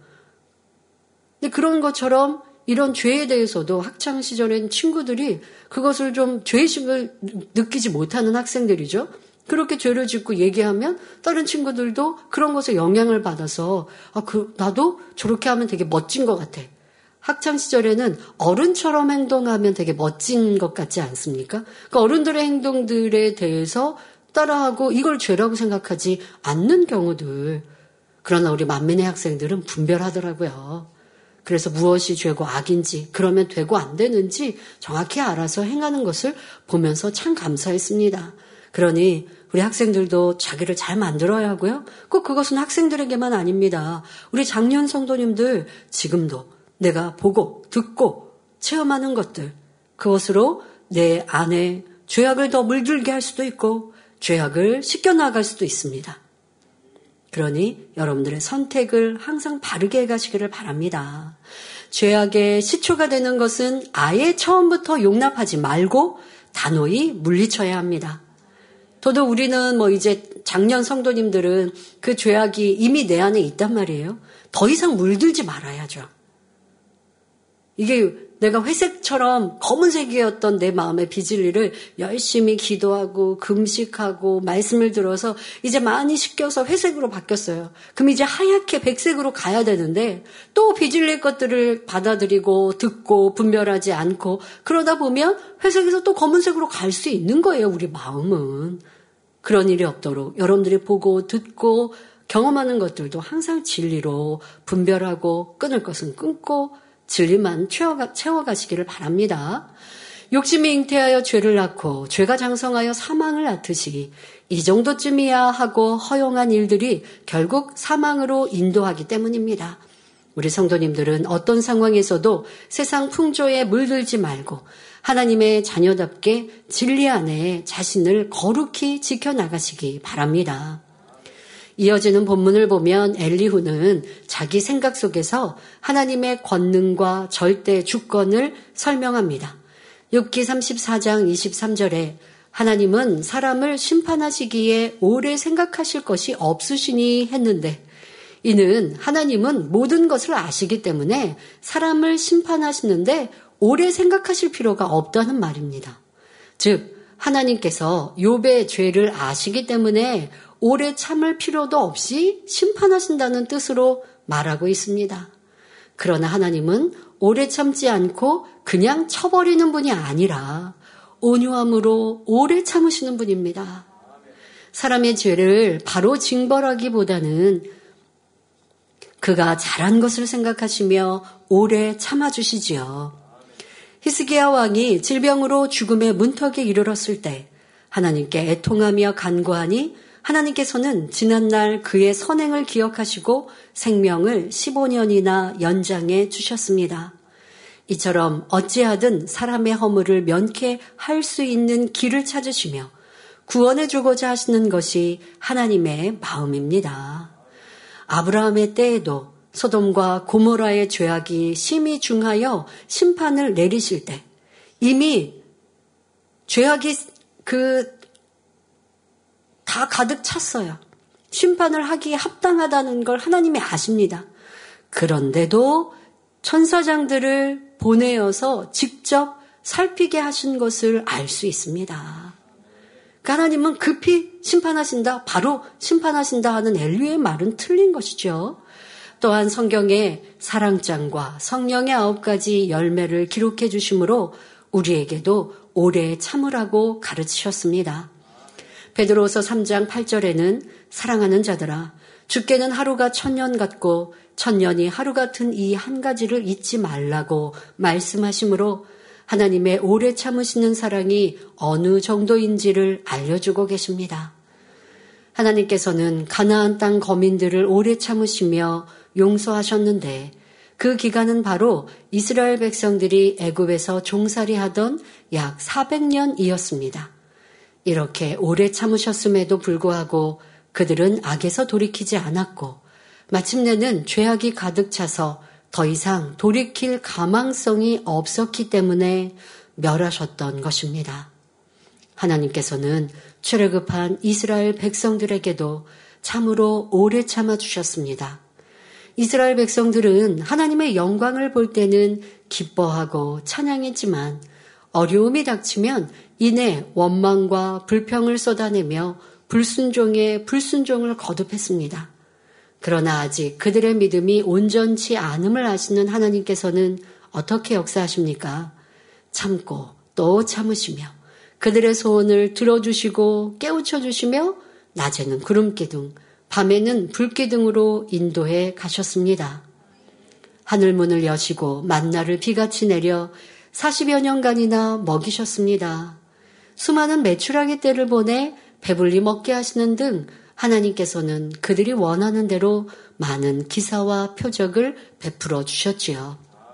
근데 그런 것처럼 이런 죄에 대해서도 학창시절엔 친구들이 그것을 좀 죄의식을 느끼지 못하는 학생들이죠. 그렇게 죄를 짓고 얘기하면 다른 친구들도 그런 것에 영향을 받아서 아, 그, 나도 저렇게 하면 되게 멋진 것 같아. 학창시절에는 어른처럼 행동하면 되게 멋진 것 같지 않습니까? 그러니까 어른들의 행동들에 대해서 따라하고 이걸 죄라고 생각하지 않는 경우들. 그러나 우리 만민의 학생들은 분별하더라고요. 그래서 무엇이 죄고 악인지 그러면 되고 안 되는지 정확히 알아서 행하는 것을 보면서 참 감사했습니다. 그러니 우리 학생들도 자기를 잘 만들어야 하고요. 꼭 그것은 학생들에게만 아닙니다. 우리 장년 성도님들 지금도 내가 보고 듣고 체험하는 것들 그것으로 내 안에 죄악을 더 물들게 할 수도 있고 죄악을 씻겨나갈 수도 있습니다. 그러니 여러분들의 선택을 항상 바르게 해가시기를 바랍니다. 죄악의 시초가 되는 것은 아예 처음부터 용납하지 말고 단호히 물리쳐야 합니다. 더도 우리는 뭐 이제 장년 성도님들은 그 죄악이 이미 내 안에 있단 말이에요. 더 이상 물들지 말아야죠. 이게 내가 회색처럼 검은색이었던 내 마음의 비질리를 열심히 기도하고 금식하고 말씀을 들어서 이제 많이 씻겨서 회색으로 바뀌었어요. 그럼 이제 하얗게 백색으로 가야 되는데 또 비질릴 것들을 받아들이고 듣고 분별하지 않고 그러다 보면 회색에서 또 검은색으로 갈 수 있는 거예요. 우리 마음은. 그런 일이 없도록 여러분들이 보고 듣고 경험하는 것들도 항상 진리로 분별하고 끊을 것은 끊고 진리만 채워가, 채워가시기를 바랍니다. 욕심이 잉태하여 죄를 낳고 죄가 장성하여 사망을 낳듯이 이 정도쯤이야 하고 허용한 일들이 결국 사망으로 인도하기 때문입니다. 우리 성도님들은 어떤 상황에서도 세상 풍조에 물들지 말고 하나님의 자녀답게 진리 안에 자신을 거룩히 지켜나가시기 바랍니다. 이어지는 본문을 보면 엘리후는 자기 생각 속에서 하나님의 권능과 절대 주권을 설명합니다. 욥기 삼십사 장 이십삼 절에 하나님은 사람을 심판하시기에 오래 생각하실 것이 없으시니 했는데 이는 하나님은 모든 것을 아시기 때문에 사람을 심판하시는데 오래 생각하실 필요가 없다는 말입니다. 즉 하나님께서 욥의 죄를 아시기 때문에 오래 참을 필요도 없이 심판하신다는 뜻으로 말하고 있습니다. 그러나 하나님은 오래 참지 않고 그냥 쳐버리는 분이 아니라 온유함으로 오래 참으시는 분입니다. 사람의 죄를 바로 징벌하기보다는 그가 잘한 것을 생각하시며 오래 참아주시지요. 히스기야 왕이 질병으로 죽음의 문턱에 이르렀을 때 하나님께 애통하며 간구하니 하나님께서는 지난날 그의 선행을 기억하시고 생명을 십오 년이나 연장해 주셨습니다. 이처럼 어찌하든 사람의 허물을 면케할 수 있는 길을 찾으시며 구원해 주고자 하시는 것이 하나님의 마음입니다. 아브라함의 때에도 소돔과 고모라의 죄악이 심히 중하여 심판을 내리실 때 이미 죄악이 그 다 가득 찼어요. 심판을 하기에 합당하다는 걸 하나님이 아십니다. 그런데도 천사장들을 보내어서 직접 살피게 하신 것을 알 수 있습니다. 하나님은 급히 심판하신다, 바로 심판하신다 하는 엘리의 말은 틀린 것이죠. 또한 성경에 사랑장과 성령의 아홉 가지 열매를 기록해 주심으로 우리에게도 오래 참으라고 가르치셨습니다. 베드로후서 삼 장 팔 절에는 사랑하는 자들아 주께는 하루가 천년 같고 천년이 하루 같은 이 한 가지를 잊지 말라고 말씀하시므로 하나님의 오래 참으시는 사랑이 어느 정도인지를 알려주고 계십니다. 하나님께서는 가나안 땅 거민들을 오래 참으시며 용서하셨는데 그 기간은 바로 이스라엘 백성들이 애굽에서 종살이하던 약 사백 년이었습니다. 이렇게 오래 참으셨음에도 불구하고 그들은 악에서 돌이키지 않았고 마침내는 죄악이 가득 차서 더 이상 돌이킬 가망성이 없었기 때문에 멸하셨던 것입니다. 하나님께서는 출애굽한 이스라엘 백성들에게도 참으로 오래 참아주셨습니다. 이스라엘 백성들은 하나님의 영광을 볼 때는 기뻐하고 찬양했지만 어려움이 닥치면 이내 원망과 불평을 쏟아내며 불순종에 불순종을 거듭했습니다. 그러나 아직 그들의 믿음이 온전치 않음을 아시는 하나님께서는 어떻게 역사하십니까? 참고 또 참으시며 그들의 소원을 들어주시고 깨우쳐주시며 낮에는 구름기둥, 밤에는 불기둥으로 인도해 가셨습니다. 하늘문을 여시고 만나를 비같이 내려 사십여 년간이나 먹이셨습니다. 수많은 메추라기 떼를 보내 배불리 먹게 하시는 등 하나님께서는 그들이 원하는 대로 많은 기사와 표적을 베풀어 주셨지요.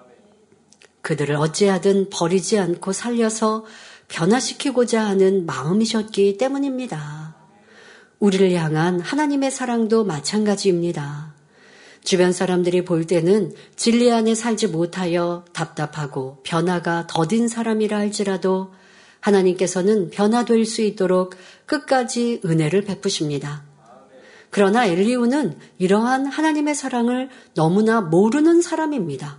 그들을 어찌하든 버리지 않고 살려서 변화시키고자 하는 마음이셨기 때문입니다. 우리를 향한 하나님의 사랑도 마찬가지입니다. 주변 사람들이 볼 때는 진리 안에 살지 못하여 답답하고 변화가 더딘 사람이라 할지라도 하나님께서는 변화될 수 있도록 끝까지 은혜를 베푸십니다. 그러나 엘리후는 이러한 하나님의 사랑을 너무나 모르는 사람입니다.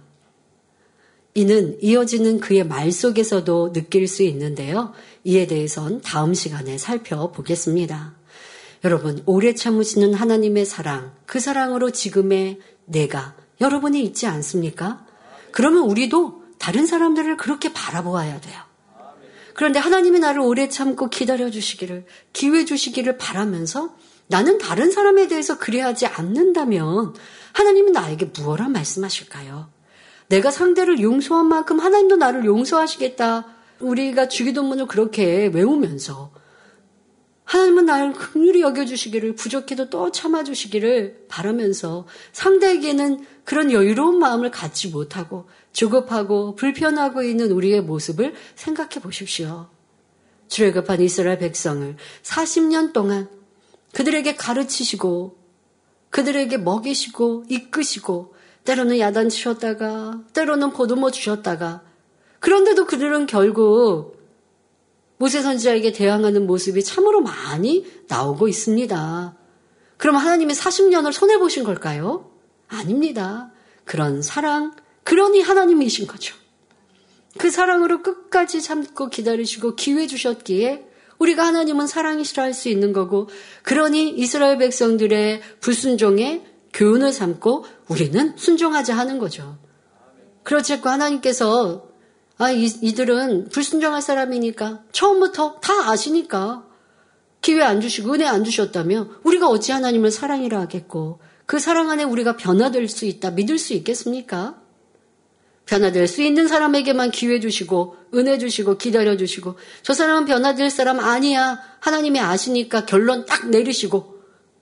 이는 이어지는 그의 말 속에서도 느낄 수 있는데요. 이에 대해선 다음 시간에 살펴보겠습니다. 여러분, 오래 참으시는 하나님의 사랑, 그 사랑으로 지금의 내가 여러분이 있지 않습니까? 그러면 우리도 다른 사람들을 그렇게 바라보아야 돼요. 그런데 하나님이 나를 오래 참고 기다려주시기를, 기회 주시기를 바라면서 나는 다른 사람에 대해서 그래하지 않는다면 하나님은 나에게 무엇라 말씀하실까요? 내가 상대를 용서한 만큼 하나님도 나를 용서하시겠다. 우리가 주기도문을 그렇게 외우면서 하나님은 나를 긍휼히 여겨주시기를, 부족해도 또 참아주시기를 바라면서 상대에게는 그런 여유로운 마음을 갖지 못하고 조급하고 불편하고 있는 우리의 모습을 생각해 보십시오. 출애굽한 이스라엘 백성을 사십 년 동안 그들에게 가르치시고 그들에게 먹이시고 이끄시고 때로는 야단치셨다가 때로는 보듬어 주셨다가 그런데도 그들은 결국 모세 선지자에게 대항하는 모습이 참으로 많이 나오고 있습니다. 그럼 하나님이 사십 년을 손해보신 걸까요? 아닙니다. 그런 사랑, 그러니 하나님이신 거죠. 그 사랑으로 끝까지 참고 기다리시고 기회 주셨기에 우리가 하나님은 사랑이시라 할 수 있는 거고, 그러니 이스라엘 백성들의 불순종에 교훈을 삼고 우리는 순종하자 하는 거죠. 그렇지 않고 하나님께서 아, 이, 이들은 불순종할 사람이니까 처음부터 다 아시니까 기회 안 주시고 은혜 안 주셨다면 우리가 어찌 하나님을 사랑이라 하겠고 그 사랑 안에 우리가 변화될 수 있다 믿을 수 있겠습니까? 변화될 수 있는 사람에게만 기회 주시고 은혜 주시고 기다려 주시고 저 사람은 변화될 사람 아니야 하나님이 아시니까 결론 딱 내리시고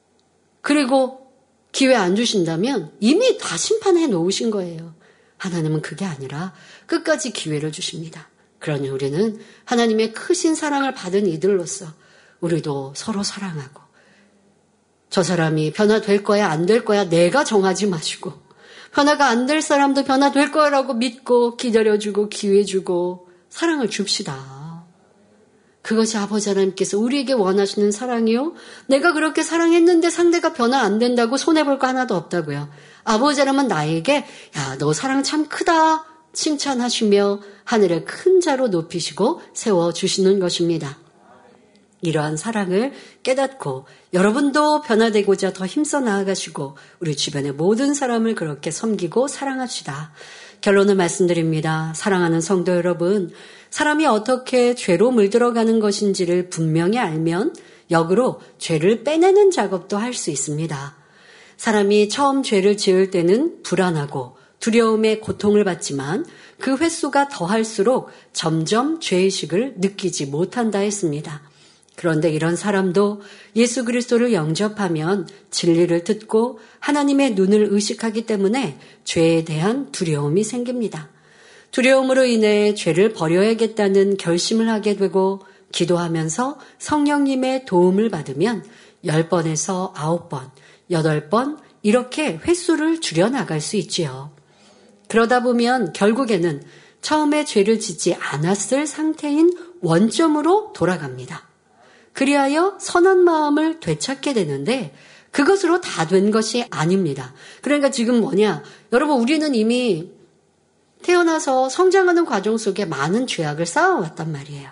그리고 기회 안 주신다면 이미 다 심판해 놓으신 거예요. 하나님은 그게 아니라 끝까지 기회를 주십니다. 그러니 우리는 하나님의 크신 사랑을 받은 이들로서 우리도 서로 사랑하고 저 사람이 변화될 거야 안 될 거야 내가 정하지 마시고 변화가 안 될 사람도 변화될 거라고 믿고 기다려주고 기회 주고 사랑을 줍시다. 그것이 아버지 하나님께서 우리에게 원하시는 사랑이요. 내가 그렇게 사랑했는데 상대가 변화 안 된다고 손해볼 거 하나도 없다고요. 아버지 하나님은 나에게 야, 너 사랑 참 크다 칭찬하시며 하늘의 큰 자로 높이시고 세워주시는 것입니다. 이러한 사랑을 깨닫고 여러분도 변화되고자 더 힘써 나아가시고 우리 주변의 모든 사람을 그렇게 섬기고 사랑합시다. 결론을 말씀드립니다. 사랑하는 성도 여러분, 사람이 어떻게 죄로 물들어가는 것인지를 분명히 알면 역으로 죄를 빼내는 작업도 할 수 있습니다. 사람이 처음 죄를 지을 때는 불안하고 두려움에 고통을 받지만 그 횟수가 더할수록 점점 죄의식을 느끼지 못한다 했습니다. 그런데 이런 사람도 예수 그리스도를 영접하면 진리를 듣고 하나님의 눈을 의식하기 때문에 죄에 대한 두려움이 생깁니다. 두려움으로 인해 죄를 버려야겠다는 결심을 하게 되고 기도하면서 성령님의 도움을 받으면 열 번에서 아홉 번, 여덟 번 이렇게 횟수를 줄여나갈 수 있지요. 그러다 보면 결국에는 처음에 죄를 짓지 않았을 상태인 원점으로 돌아갑니다. 그리하여 선한 마음을 되찾게 되는데 그것으로 다 된 것이 아닙니다. 그러니까 지금 뭐냐? 여러분, 우리는 이미 태어나서 성장하는 과정 속에 많은 죄악을 쌓아왔단 말이에요.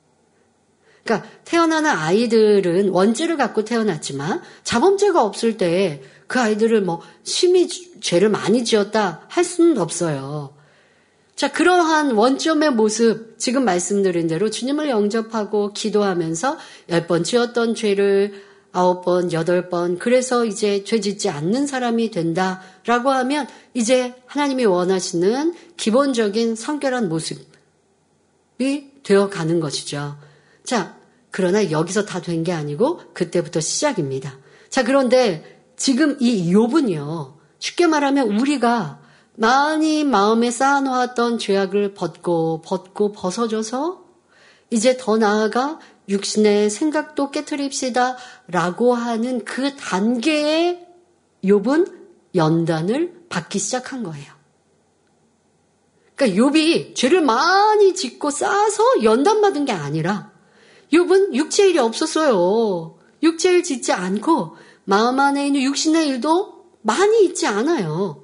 그러니까 태어나는 아이들은 원죄를 갖고 태어났지만 자범죄가 없을 때 그 아이들을 뭐 심히 죄를 많이 지었다 할 수는 없어요. 자, 그러한 원점의 모습, 지금 말씀드린 대로 주님을 영접하고 기도하면서 열 번 지었던 죄를 아홉 번, 여덟 번, 그래서 이제 죄 짓지 않는 사람이 된다라고 하면 이제 하나님이 원하시는 기본적인 성결한 모습이 되어 가는 것이죠. 자, 그러나 여기서 다 된 게 아니고 그때부터 시작입니다. 자, 그런데 지금 이 욥은요, 쉽게 말하면 우리가 많이 마음에 쌓아놓았던 죄악을 벗고 벗고 벗어져서 이제 더 나아가 육신의 생각도 깨트립시다 라고 하는 그 단계에 욥은 연단을 받기 시작한 거예요. 그러니까 욥이 죄를 많이 짓고 쌓아서 연단받은 게 아니라 욥은 육체의 일이 없었어요. 육체의 일 짓지 않고 마음 안에 있는 육신의 일도 많이 있지 않아요.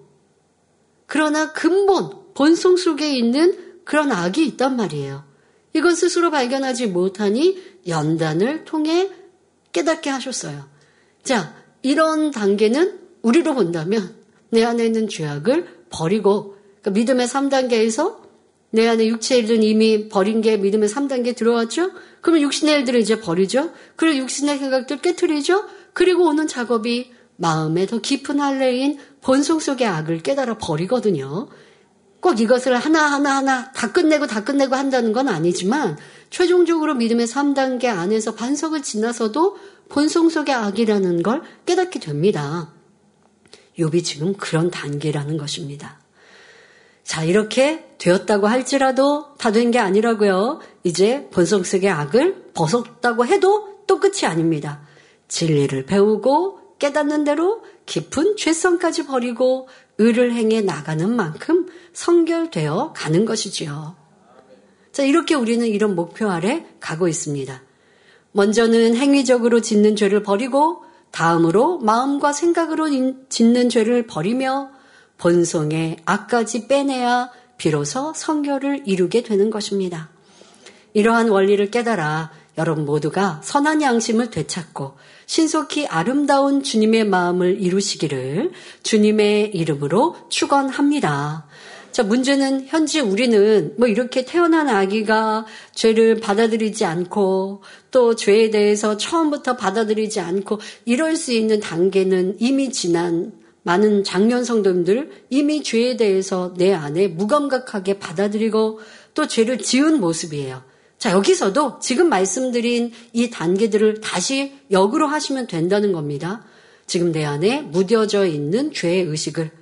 그러나 근본, 본성 속에 있는 그런 악이 있단 말이에요. 이건 스스로 발견하지 못하니 연단을 통해 깨닫게 하셨어요. 자, 이런 단계는 우리로 본다면 내 안에 있는 죄악을 버리고, 그러니까 믿음의 삼 단계에서 내 안에 육체의 일은 이미 버린 게 믿음의 삼 단계에 들어왔죠? 그러면 육신의 일들을 이제 버리죠? 그리고 육신의 생각들 깨트리죠? 그리고 오는 작업이 마음의 더 깊은 할례인 본성 속의 악을 깨달아 버리거든요. 꼭 이것을 하나하나 하나 다 끝내고 다 끝내고 한다는 건 아니지만 최종적으로 믿음의 삼 단계 안에서 반석을 지나서도 본성 속의 악이라는 걸 깨닫게 됩니다. 욥이 지금 그런 단계라는 것입니다. 자, 이렇게 되었다고 할지라도 다 된 게 아니라고요. 이제 본성 속의 악을 벗었다고 해도 또 끝이 아닙니다. 진리를 배우고 깨닫는 대로 깊은 죄성까지 버리고 의를 행해 나가는 만큼 성결되어 가는 것이지요. 자, 이렇게 우리는 이런 목표 아래 가고 있습니다. 먼저는 행위적으로 짓는 죄를 버리고 다음으로 마음과 생각으로 짓는 죄를 버리며 본성의 악까지 빼내야 비로소 성결을 이루게 되는 것입니다. 이러한 원리를 깨달아 여러분 모두가 선한 양심을 되찾고 신속히 아름다운 주님의 마음을 이루시기를 주님의 이름으로 축원합니다. 자, 문제는 현재 우리는 뭐 이렇게 태어난 아기가 죄를 받아들이지 않고 또 죄에 대해서 처음부터 받아들이지 않고 이럴 수 있는 단계는 이미 지난 많은 장년 성도님들 이미 죄에 대해서 내 안에 무감각하게 받아들이고 또 죄를 지은 모습이에요. 자, 여기서도 지금 말씀드린 이 단계들을 다시 역으로 하시면 된다는 겁니다. 지금 내 안에 무뎌져 있는 죄의 의식을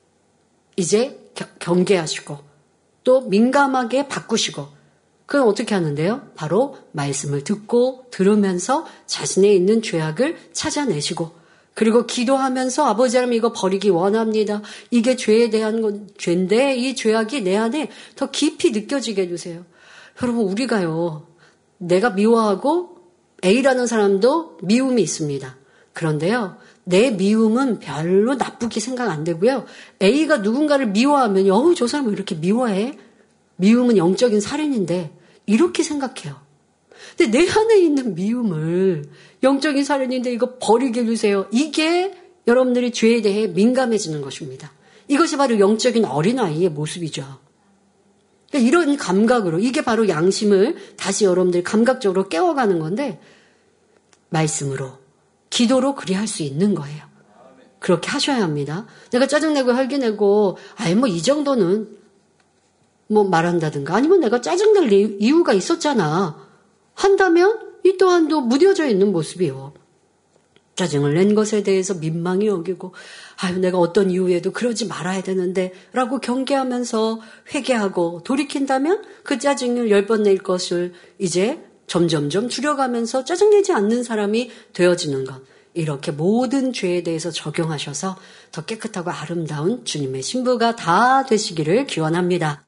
이제 경계하시고 또 민감하게 바꾸시고 그건 어떻게 하는데요? 바로 말씀을 듣고 들으면서 자신에 있는 죄악을 찾아내시고 그리고 기도하면서 아버지 하나님 이거 버리기 원합니다. 이게 죄에 대한 건 죄인데 이 죄악이 내 안에 더 깊이 느껴지게 해주세요. 여러분 우리가요. 내가 미워하고 A라는 사람도 미움이 있습니다. 그런데요. 내 미움은 별로 나쁘게 생각 안 되고요. A가 누군가를 미워하면 어우 저 사람은 왜 이렇게 미워해? 미움은 영적인 살인인데 이렇게 생각해요. 근데 내 안에 있는 미움을 영적인 살인인데 이거 버리게 해주세요. 이게 여러분들이 죄에 대해 민감해지는 것입니다. 이것이 바로 영적인 어린아이의 모습이죠. 그러니까 이런 감각으로, 이게 바로 양심을 다시 여러분들이 감각적으로 깨워가는 건데, 말씀으로, 기도로 그리할 수 있는 거예요. 그렇게 하셔야 합니다. 내가 짜증내고 혈기내고 아예 뭐 이 정도는 뭐 말한다든가, 아니면 내가 짜증낼 이유가 있었잖아 한다면 이 또한도 무뎌져 있는 모습이요. 짜증을 낸 것에 대해서 민망히 여기고, 아유 내가 어떤 이유에도 그러지 말아야 되는데 라고 경계하면서 회개하고 돌이킨다면 그 짜증을 열 번 낼 것을 이제 점점점 줄여가면서 짜증내지 않는 사람이 되어지는 것. 이렇게 모든 죄에 대해서 적용하셔서 더 깨끗하고 아름다운 주님의 신부가 다 되시기를 기원합니다.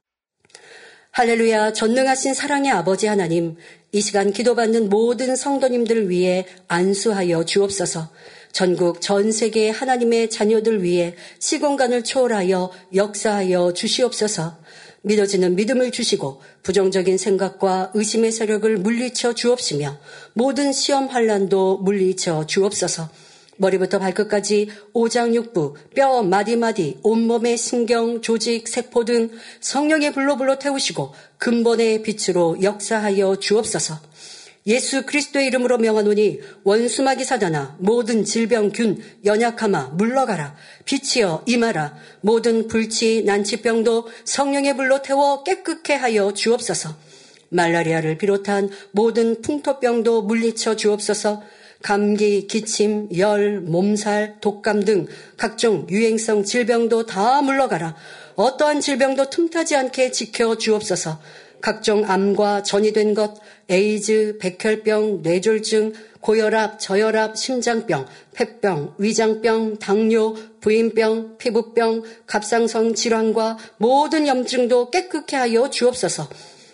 할렐루야. 전능하신 사랑의 아버지 하나님, 이 시간 기도받는 모든 성도님들을 위해 안수하여 주옵소서. 전국 전 세계의 하나님의 자녀들 위해 시공간을 초월하여 역사하여 주시옵소서. 믿어지는 믿음을 주시고 부정적인 생각과 의심의 세력을 물리쳐 주옵시며 모든 시험 환난도 물리쳐 주옵소서. 머리부터 발끝까지 오장육부, 뼈, 마디마디, 온몸의 신경, 조직, 세포 등 성령의 불로 불로 태우시고 근본의 빛으로 역사하여 주옵소서. 예수 그리스도의 이름으로 명하노니 원수마귀 사단아, 모든 질병, 균, 연약함아 물러가라. 빛이여 임하라. 모든 불치, 난치병도 성령의 불로 태워 깨끗게 하여 주옵소서. 말라리아를 비롯한 모든 풍토병도 물리쳐 주옵소서. 감기, 기침, 열, 몸살, 독감 등 각종 유행성 질병도 다 물러가라. 어떠한 질병도 틈타지 않게 지켜 주옵소서. 각종 암과 전이된 것, 에이즈, 백혈병, 뇌졸중, 고혈압, 저혈압, 심장병, 폐병, 위장병, 당뇨, 부인병, 피부병, 갑상선 질환과 모든 염증도 깨끗게 하여 주옵소서.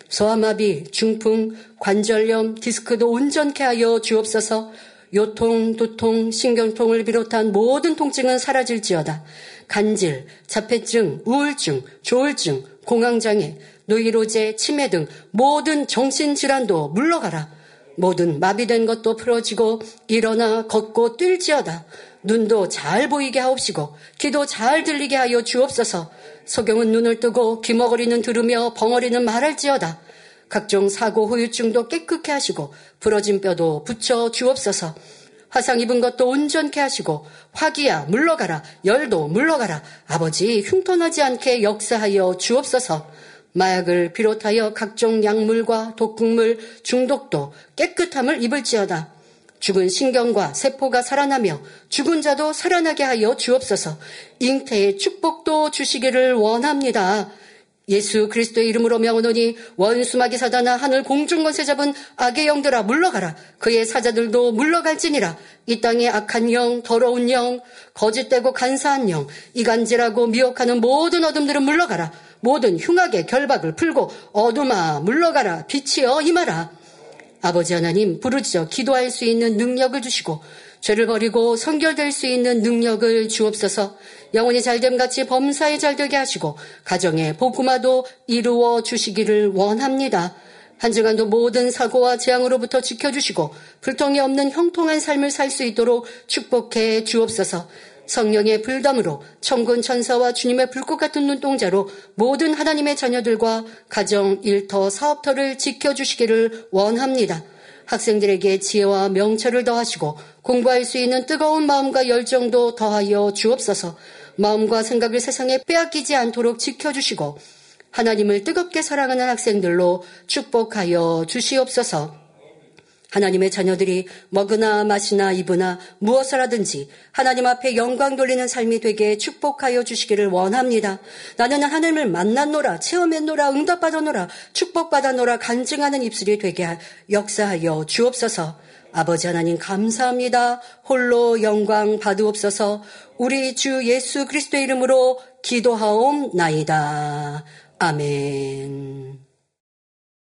소아마비, 중풍, 관절염, 디스크도 온전케 하여 주옵소서. 요통, 두통, 신경통을 비롯한 모든 통증은 사라질지어다. 간질, 자폐증, 우울증, 조울증, 공황장애, 노이로제, 치매 등 모든 정신질환도 물러가라. 모든 마비된 것도 풀어지고 일어나 걷고 뛸지어다. 눈도 잘 보이게 하옵시고 귀도 잘 들리게 하여 주옵소서. 소경은 눈을 뜨고 귀머거리는 들으며 벙어리는 말할지어다. 각종 사고 후유증도 깨끗게 하시고 부러진 뼈도 붙여 주옵소서. 화상 입은 것도 온전케 하시고 화기야 물러가라. 열도 물러가라. 아버지 흉터나지 않게 역사하여 주옵소서. 마약을 비롯하여 각종 약물과 독극물 중독도 깨끗함을 입을지어다. 죽은 신경과 세포가 살아나며 죽은 자도 살아나게 하여 주옵소서. 잉태의 축복도 주시기를 원합니다. 예수 그리스도의 이름으로 명하노니 원수마귀 사단아, 하늘 공중권세 잡은 악의 영들아 물러가라. 그의 사자들도 물러갈지니라. 이 땅의 악한 영, 더러운 영, 거짓되고 간사한 영, 이간질하고 미혹하는 모든 어둠들은 물러가라. 모든 흉악의 결박을 풀고 어둠아 물러가라. 빛이여 임하라. 아버지 하나님, 부르짖어 기도할 수 있는 능력을 주시고 죄를 버리고 성결될 수 있는 능력을 주옵소서. 영혼이 잘됨같이 범사에 잘되게 하시고 가정의 복음화도 이루어 주시기를 원합니다. 한 주간도 모든 사고와 재앙으로부터 지켜주시고 불통이 없는 형통한 삶을 살 수 있도록 축복해 주옵소서. 성령의 불담으로 천군 천사와 주님의 불꽃 같은 눈동자로 모든 하나님의 자녀들과 가정, 일터, 사업터를 지켜주시기를 원합니다. 학생들에게 지혜와 명철을 더하시고 공부할 수 있는 뜨거운 마음과 열정도 더하여 주옵소서. 마음과 생각을 세상에 빼앗기지 않도록 지켜주시고 하나님을 뜨겁게 사랑하는 학생들로 축복하여 주시옵소서. 하나님의 자녀들이 먹으나 마시나 입으나 무엇을 하든지 하나님 앞에 영광 돌리는 삶이 되게 축복하여 주시기를 원합니다. 나는 하나님을 만났노라, 체험했노라, 응답받았노라, 축복받았노라 간증하는 입술이 되게 역사하여 주옵소서. 아버지 하나님 감사합니다. 홀로 영광 받으옵소서. 우리 주 예수 그리스도의 이름으로 기도하옵나이다. 아멘.